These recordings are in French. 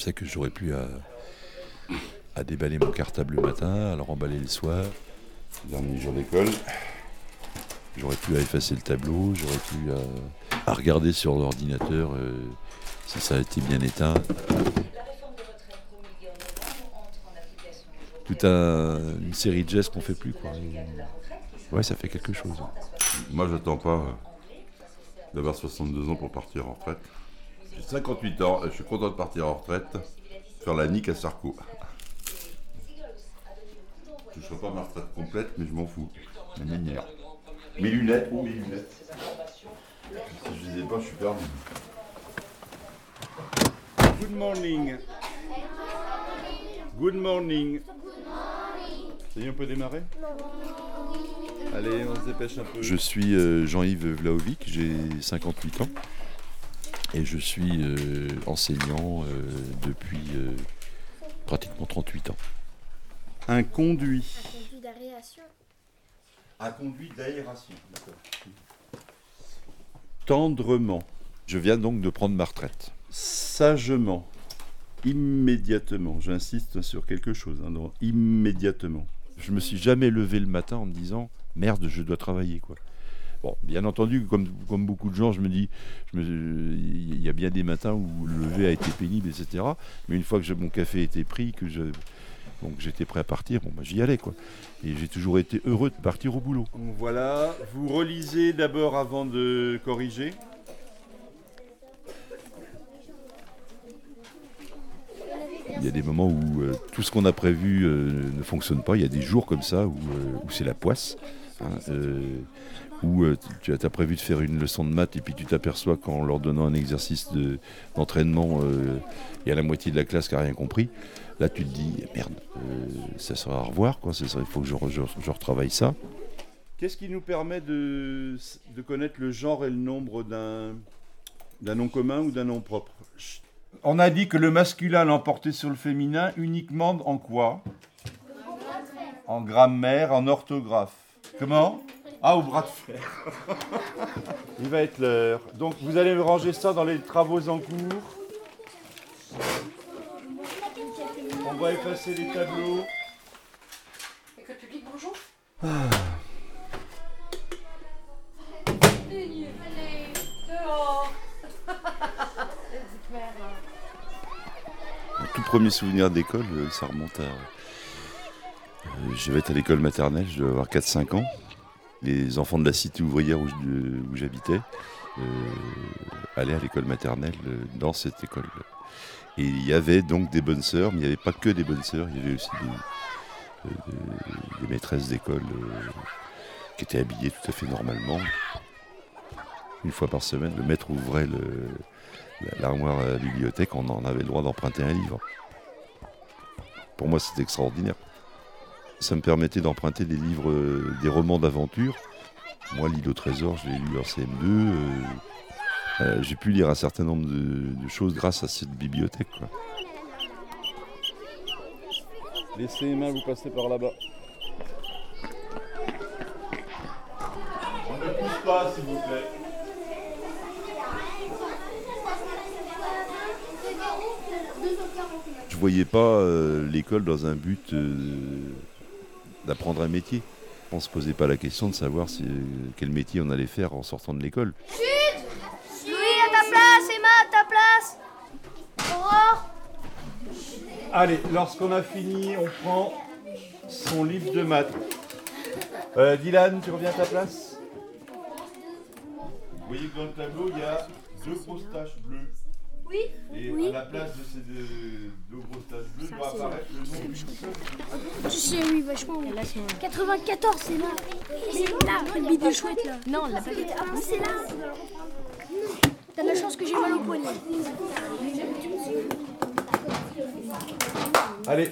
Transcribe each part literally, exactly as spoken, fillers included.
Je sais que j'aurais pu à, à déballer mon cartable le matin, à le remballer le soir. Dernier jour d'école. J'aurais pu à effacer le tableau, j'aurais pu à, à regarder sur l'ordinateur euh, si ça a été bien éteint. Tout un, une série de gestes qu'on ne fait plus, quoi. Et, ouais, ça fait quelque chose. Moi, j'attends pas euh, d'avoir soixante-deux ans pour partir en retraite. J'ai cinquante-huit ans, et je suis content de partir en retraite, faire la nique à Sarko. Je ne serai pas ma retraite complète, mais je m'en fous. Ma minière. Mes lunettes, oh mes lunettes. Si je les ai pas, je suis perdu. Good morning. Good morning. Ça y est, on peut démarrer ? Allez, on se dépêche un peu. Je suis euh, Jean-Yves Vlahovic, j'ai cinquante-huit ans et je suis euh, enseignant euh, depuis euh, pratiquement trente-huit ans. Un conduit. Conduit d'aération. Un conduit d'aération, d'accord. Tendrement. Je viens donc de prendre ma retraite. Sagement. Immédiatement. J'insiste sur quelque chose. Hein, non, immédiatement. Je me suis jamais levé le matin en me disant « Merde, je dois travailler ». Quoi. Bon, bien entendu, comme, comme beaucoup de gens, je me dis, je me, il y a bien des matins où le lever a été pénible, et cetera. Mais une fois que je, mon café était pris, que je, donc j'étais prêt à partir, bon, bah, j'y allais, quoi. Et j'ai toujours été heureux de partir au boulot. Voilà. Vous relisez d'abord avant de corriger. Il y a des moments où euh, tout ce qu'on a prévu euh, ne fonctionne pas. Il y a des jours comme ça où, euh, où c'est la poisse. Hein, euh, où euh, tu as prévu de faire une leçon de maths et puis tu t'aperçois qu'en leur donnant un exercice de, d'entraînement, euh, il y a la moitié de la classe qui n'a rien compris. Là, tu te dis, merde, euh, ça sera à revoir, quoi. Ça sera, il faut que je, je, je retravaille ça. Qu'est-ce qui nous permet de, de connaître le genre et le nombre d'un, d'un nom commun ou d'un nom propre ? On a dit que le masculin l'emportait sur le féminin uniquement en quoi ? En grammaire, en orthographe. Comment ? Ah, au bras de fer. Il va être l'heure. Donc, vous allez me ranger ça dans les travaux en cours. On va effacer les tableaux. École publique, bonjour. Ah. Allez, dehors. Mon tout premier souvenir d'école, euh, ça remonte à... Euh, je vais être à l'école maternelle, je devais avoir quatre cinq ans. Les enfants de la cité ouvrière où, je, où j'habitais euh, allaient à l'école maternelle euh, dans cette école. Et il y avait donc des bonnes sœurs, mais il n'y avait pas que des bonnes sœurs, il y avait aussi des, euh, des, des maîtresses d'école euh, qui étaient habillées tout à fait normalement. Une fois par semaine, le maître ouvrait le, l'armoire à la bibliothèque, on en avait le droit d'emprunter un livre. Pour moi, c'était extraordinaire. Ça me permettait d'emprunter des livres, euh, des romans d'aventure. Moi, l'île au trésor, je l'ai lu en C M deux. Euh, euh, j'ai pu lire un certain nombre de, de choses grâce à cette bibliothèque, quoi. Laissez les mains, vous passez par là-bas. On ne pousse pas, s'il vous plaît. Je voyais pas euh, l'école dans un but euh, d'apprendre un métier. On se posait pas la question de savoir si, quel métier on allait faire en sortant de l'école. Chut ! Louis, à ta place, Emma, à ta place. Aurore. Allez, lorsqu'on a fini, on prend son livre de maths. Euh, Dylan, tu reviens à ta place ? Vous voyez que dans le tableau, il y a deux grosses taches bleues. Oui. Et Oui. à la place de ces deux, deux grosses taches bleues, doit apparaître le nom d'une seule. Tu sais, oui, vachement. quatre-vingt-quatorze, c'est là. C'est là, le bidon chouette, là. Non, la pas Ah, oui, c'est là. T'as de la chance que j'ai mal au poignet. Allez.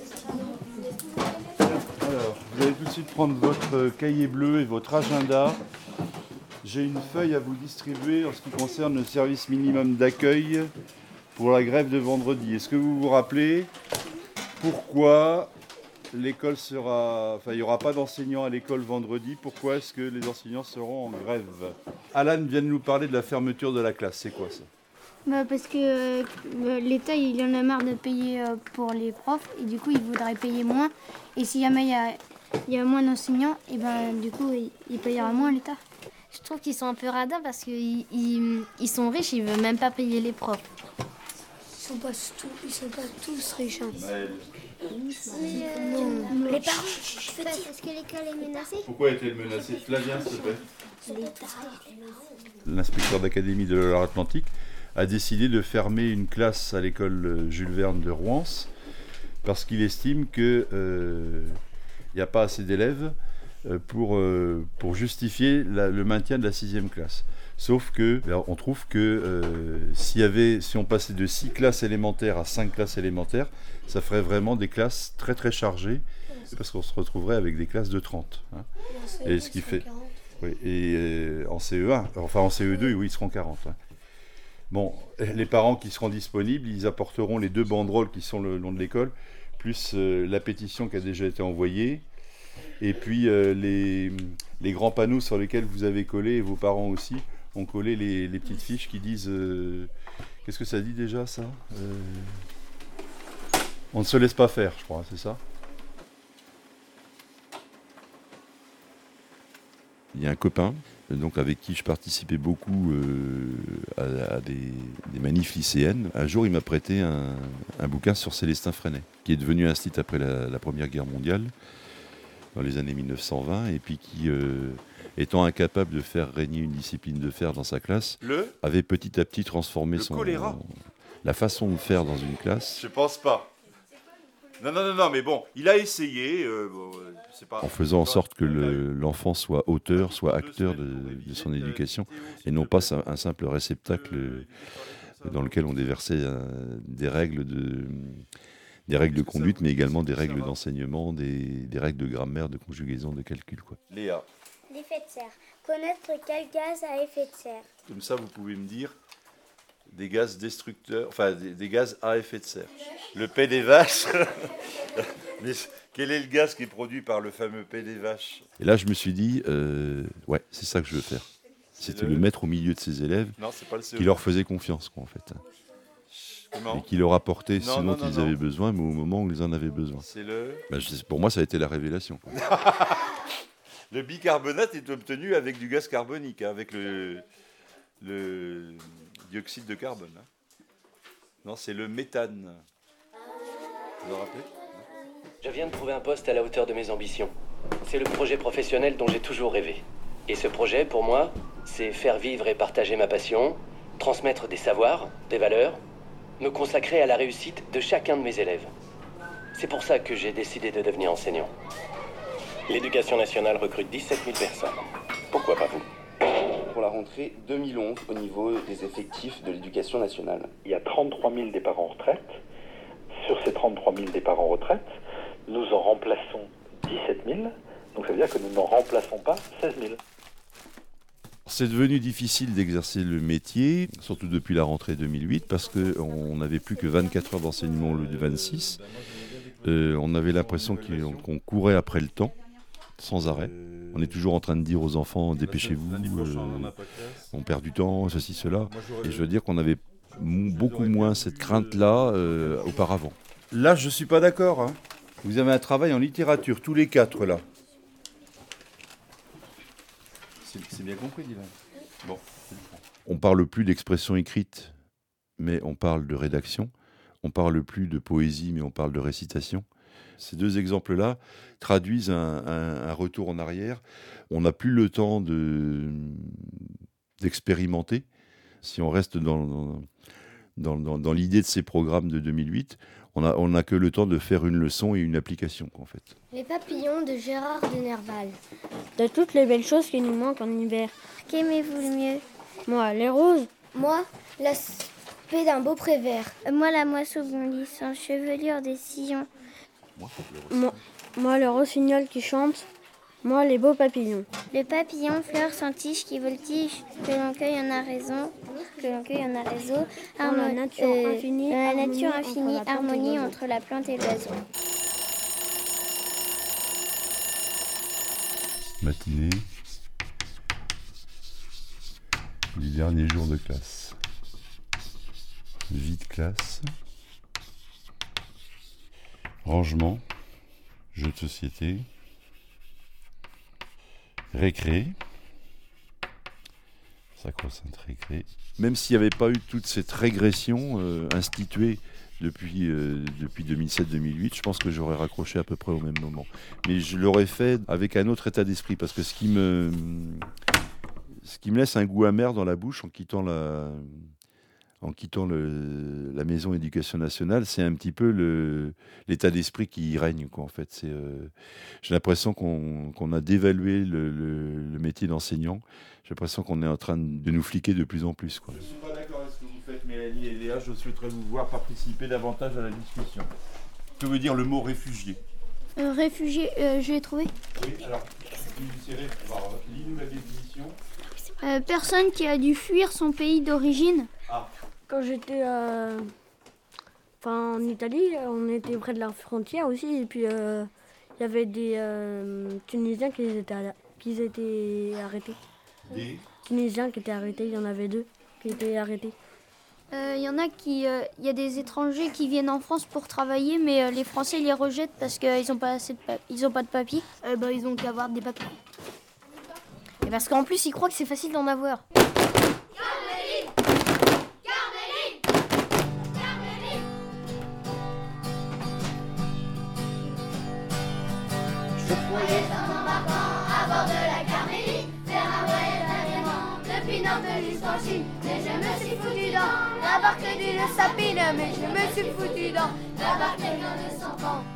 Alors, vous allez tout de suite prendre votre cahier bleu et votre agenda. J'ai une feuille à vous distribuer en ce qui concerne le service minimum d'accueil pour la grève de vendredi. Est-ce que vous vous rappelez pourquoi l'école sera... Enfin, il n'y aura pas d'enseignants à l'école vendredi. Pourquoi est-ce que les enseignants seront en grève ? Alan vient de nous parler de la fermeture de la classe. C'est quoi ça ? Bah parce que euh, l'État il en a marre de payer euh, pour les profs et du coup il voudrait payer moins. Et si jamais il y a, il y a moins d'enseignants, et ben du coup il, il payera moins l'État. Je trouve qu'ils sont un peu radins parce qu'ils ils, ils sont riches, ils veulent même pas payer les profs. Ils sont pas tous, ils sont pas tous riches. Hein. Mais euh, Non. les parents, c'est pas parce que l'école est menacée. Pourquoi est-elle menacée? Flavien, s'il te plaît. L'inspecteur d'académie de la Loire-Atlantique a décidé de fermer une classe à l'école Jules Verne de Rouen parce qu'il estime qu'il euh, n'y a pas assez d'élèves pour, euh, pour justifier la, le maintien de la sixième classe. Sauf que on trouve que euh, s'il y avait, si on passait de six classes élémentaires à cinq classes élémentaires, ça ferait vraiment des classes très très chargées, parce qu'on se retrouverait avec des classes de trente. Hein. Et ce qui fait, oui, et euh, en C E un, enfin en C E deux, oui, ils seront quarante. Hein. Bon, les parents qui seront disponibles, ils apporteront les deux banderoles qui sont le long de l'école, plus euh, la pétition qui a déjà été envoyée, et puis euh, les, les grands panneaux sur lesquels vous avez collé, et vos parents aussi, ont collé les, les petites fiches qui disent... Euh, qu'est-ce que ça dit déjà, ça euh, on ne se laisse pas faire, je crois, c'est ça? Il y a un copain, donc avec qui je participais beaucoup euh, à, à des, des manifs lycéennes. Un jour, il m'a prêté un, un bouquin sur Célestin Freinet, qui est devenu un site après la, la Première Guerre mondiale, dans les années mille neuf cent vingt, et puis qui, euh, étant incapable de faire régner une discipline de fer dans sa classe, Le avait petit à petit transformé Le son, choléra. la façon de faire dans une classe. Je pense pas. Non, non, non, non, mais bon, il a essayé. Euh, bon, c'est pas, En faisant en pas- sorte que il a eu- le- l'enfant soit auteur, soit deux acteur semaines de, pour de réviser. son Euh, éducation, Théo, s'il et non te pas plaît. un simple réceptacle Euh, dans lequel on déversait euh, des règles de, des règles de conduite, mais également des règles d'enseignement, des, des règles de grammaire, de conjugaison, de calcul, quoi. Léa, L'effet de serre. Connaître quel gaz a effet de serre. comme ça, vous pouvez me dire des gaz destructeurs, enfin des, des gaz à effet de serre. Le P des vaches. Mais quel est le gaz qui est produit par le fameux P des vaches? Et là, je me suis dit, euh, ouais, c'est ça que je veux faire. C'était le- le mettre au milieu de ses élèves, Non, c'est pas le C O deux. qui leur faisait confiance, quoi, en fait. Comment Et qui leur apportait Non, ce non, dont non, ils non. avaient besoin, mais au moment où ils en avaient besoin. C'est le... Ben, je- pour moi, ça a été la révélation, quoi. Le bicarbonate est obtenu avec du gaz carbonique, hein, avec le, le dioxyde de carbone. hein. Non, c'est le méthane. Vous vous en rappelez? Je viens de trouver un poste à la hauteur de mes ambitions. C'est le projet professionnel dont j'ai toujours rêvé. Et ce projet, pour moi, c'est faire vivre et partager ma passion, transmettre des savoirs, des valeurs, me consacrer à la réussite de chacun de mes élèves. C'est pour ça que j'ai décidé de devenir enseignant. L'éducation nationale recrute dix-sept mille personnes. Pourquoi pas vous? Pour la rentrée deux mille onze au niveau des effectifs de l'éducation nationale. Il y a trente-trois mille départs en retraite. Sur ces trente-trois mille départs en retraite, nous en remplaçons dix-sept mille. Donc ça veut dire que nous n'en remplaçons pas seize mille. C'est devenu difficile d'exercer le métier, surtout depuis la rentrée deux mille huit, parce qu'on n'avait plus que vingt-quatre heures d'enseignement au lieu de vingt-six. Euh, on avait l'impression qu'on qu'on courait après le temps, sans arrêt. On est toujours en train de dire aux enfants, dépêchez-vous, euh, on perd du temps, ceci, cela. Et je veux dire qu'on avait m- beaucoup moins cette crainte-là euh, auparavant. Là, je suis pas d'accord. hein. Vous avez un travail en littérature, tous les quatre, là. C'est c'est bien compris, Dylan. Bon. On parle plus d'expression écrite, mais on parle de rédaction. On parle plus de poésie, mais on parle de récitation. Ces deux exemples-là traduisent un, un- un retour en arrière. On n'a plus le temps de, d'expérimenter. Si on reste dans, dans, dans, dans- dans l'idée de ces programmes de deux mille huit, on n'a on a que le temps de faire une leçon et une application, en fait. Les papillons de Gérard de Nerval. De toutes les belles choses qui nous manquent en hiver. Qu'aimez-vous le mieux? Moi, les roses. Moi, l'aspect d'un beau prévert. Moi, la moisson bondit sans chevelure des sillons. Moi, moi le rossignol qui chante. Moi, les beaux papillons. Le papillon, fleur sans tige qui voltige, que l'on cueille en a raison, que l'on cueille en a réseau. Dans la nature infinie, dans la harmonie nature entre infinie, la plante et harmonie l'oiseau. entre la plante et l'oiseau. Matinée du dernier jour de classe. Vie de classe. Rangement. Jeux de société. Récré. Sacro-sainte récré. Même s'il n'y avait pas eu toute cette régression euh, instituée depuis, euh, depuis deux mille sept deux mille huit, je pense que j'aurais raccroché à peu près au même moment. Mais je l'aurais fait avec un autre état d'esprit, parce que ce qui me, ce qui me laisse un goût amer dans la bouche en quittant la, en quittant le, la maison éducation nationale, c'est un petit peu le, l'état d'esprit qui y règne, quoi, en fait. C'est, euh, j'ai l'impression qu'on, qu'on a dévalué le, le, le métier d'enseignant. J'ai l'impression qu'on est en train de nous fliquer de plus en plus, quoi. Je ne suis pas d'accord avec ce que vous faites, Mélanie et Léa. Je souhaiterais vous voir participer davantage à la discussion. Que veut dire le mot réfugié? euh, Réfugié, euh, je l'ai trouvé. Oui, alors, lis-nous la définition. Euh, personne qui a dû fuir son pays d'origine. Ah. Quand j'étais euh, enfin, en Italie, on était près de la frontière aussi. Et puis, il euh, y avait des euh, Tunisiens qui étaient, qui étaient arrêtés. Des Tunisiens qui étaient arrêtés, il y en avait deux qui étaient arrêtés. Il euh, y en a qui, il euh, y a des étrangers qui viennent en France pour travailler, mais euh, les Français les rejettent parce qu'ils n'ont pas assez de pa- ils ont pas de papiers. Euh, bah, ils ont qu'à avoir des papiers. Et parce qu'en plus, ils croient que c'est facile d'en avoir. Je croyais en embarquant à bord de la Carmélie faire un voyage d'agrément depuis Nantes jusqu'en Chine. Mais je me suis foutu dans la barque d'une sapine. Mais je me suis foutu dans la barque d'un de cent ans.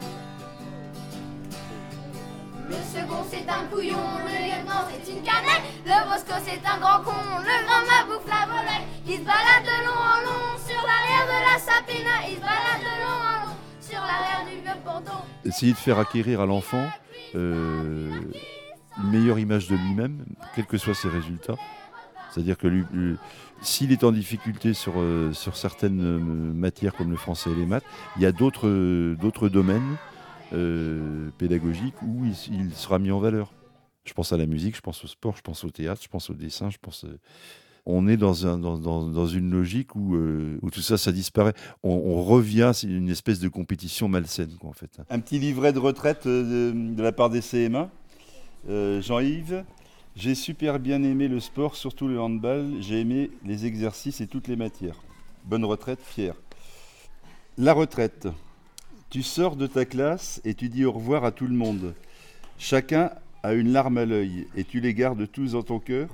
Le second c'est un couillon, le lieutenant c'est une cannelle, le Bosco c'est un grand con, le grand mabouffe la volaille. Il se balade de long en long sur l'arrière de la sapine. Il se balade de long en long sur l'arrière du vieux ponton. Essayer de faire acquérir à l'enfant euh, une meilleure image de lui-même, quels que soient ses résultats. C'est-à-dire que lui, lui, s'il est en difficulté sur, euh, sur certaines euh, matières comme le français et les maths, il y a d'autres, euh, d'autres domaines euh, pédagogiques où il, il sera mis en valeur. Je pense à la musique, je pense au sport, je pense au théâtre, je pense au dessin, je pense... Euh, on est dans, un, dans, dans, dans une logique où, euh, où tout ça, ça disparaît. On, on revient, c'est une espèce de compétition malsaine, quoi, en fait. Un petit livret de retraite de, de la part des C M un. Euh, Jean-Yves, j'ai super bien aimé le sport, surtout le handball. J'ai aimé les exercices et toutes les matières. Bonne retraite, fier. La retraite. Tu sors de ta classe et tu dis au revoir à tout le monde. Chacun a une larme à l'œil et tu les gardes tous dans ton cœur.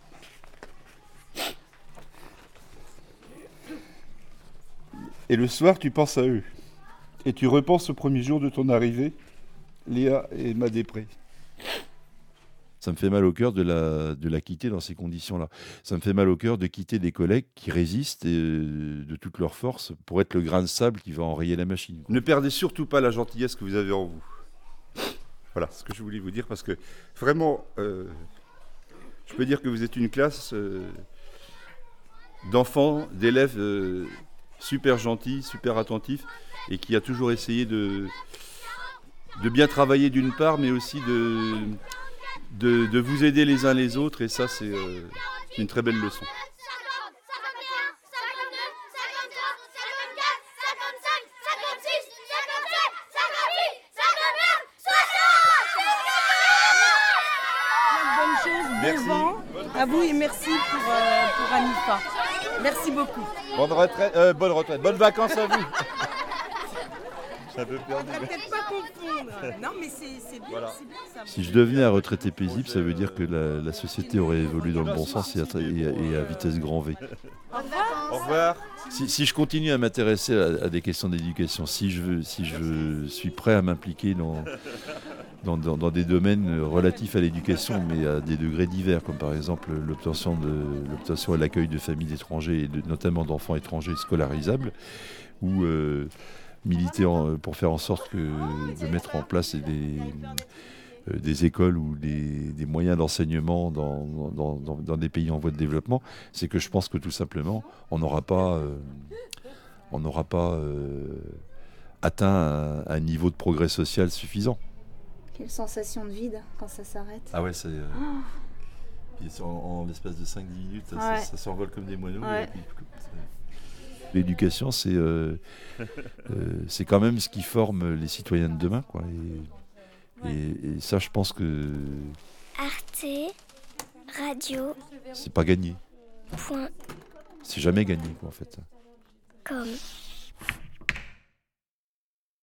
Et le soir, tu penses à eux. Et tu repenses au premier jour de ton arrivée, Léa et Madépré. Ça me fait mal au cœur de la, de la quitter dans ces conditions-là. Ça me fait mal au cœur de quitter des collègues qui résistent et, euh, de toute leur force pour être le grain de sable qui va enrayer la machine. Ne perdez surtout pas la gentillesse que vous avez en vous. Voilà ce que je voulais vous dire, parce que vraiment, euh, je peux dire que vous êtes une classe euh, d'enfants, d'élèves... Euh, super gentil, super attentif, et qui a toujours essayé de, de bien travailler d'une part, mais aussi de, de, de vous aider les uns les autres, et ça c'est euh, une très belle leçon. Bonne chose devant. À vous et merci pour, euh, pour Anifa. Merci beaucoup. Bonne retraite, euh, bonne retraite, bonnes vacances à vous. Ça peut On ne va peut-être pas confondre. Non, mais c'est, c'est bien, voilà. c'est bien ça. Si je devenais un retraité paisible, ça veut dire que la, la société aurait évolué dans le bon sens et à, et à, et à vitesse grand V. Au revoir. Au revoir. Si, si je continue à m'intéresser à, à des questions d'éducation, si je, veux, si je suis prêt à m'impliquer dans, dans, dans, dans des domaines relatifs à l'éducation, mais à des degrés divers, comme par exemple l'obtention, de, l'obtention et l'accueil de familles d'étrangers, et de, notamment d'enfants étrangers scolarisables, ou euh, militer en, pour faire en sorte que, de mettre en place des, euh, des écoles ou des, des moyens d'enseignement dans, dans, dans, dans des pays en voie de développement, c'est que je pense que tout simplement, on n'aura pas, euh, on n'aura pas euh, atteint un, un niveau de progrès social suffisant. Quelle sensation de vide quand ça s'arrête. Ah ouais, c'est... Euh, oh. en, en l'espace de cinq dix minutes, ouais. ça, ça s'envole comme des moineaux. Ouais. Et puis, L'éducation, c'est euh, euh, c'est quand même ce qui forme les citoyens de demain, quoi. Et, et, et ça, je pense que Arte Radio. c'est pas gagné. Point. C'est jamais gagné, quoi, en fait. Com.